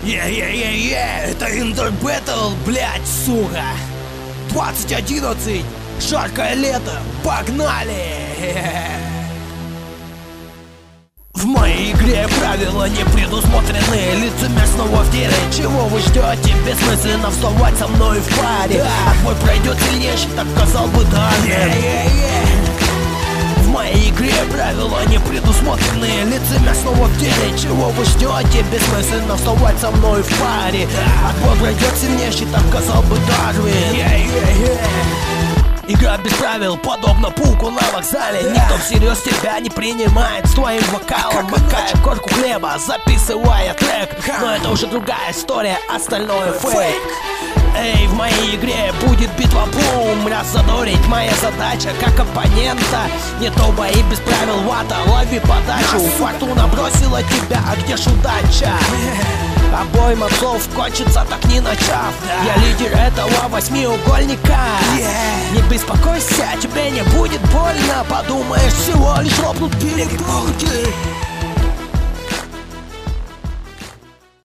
Это Inter Battle, блять, сука. 2011, жаркое лето, погнали! В моей игре правила не предусмотрены. Лицемер снова в деле. Чего вы ждете? Бессмысленно вставать со мной в паре. Отбой пройдет сильнейший, так сказал бы Дарвин. В моей игре правила не предусмотрены. Лицемер снова в деле. Чего вы ждете? Бессмысленно вставать со мной в паре. Отбой пройдет сильнейший, так сказал бы Дарвин. Игра без правил, подобно пауку на вокзале. Никто всерьез тебя не принимает с твоим вокалом. Макая корку хлеба, записывая трек. Но это уже другая история, остальное фейк. Эй, в моей игре будет битва бум. Раззадорить моя задача как оппонента. Не то бои без правил, вата, лови подачу. Фортуна бросила тебя, а где ж удача? Обоим отцов кончится, так не начав. Я лидер этого восьмиугольника. Не беспокойся, тебе не будет больно. Подумаешь, всего лишь лопнут перепонки.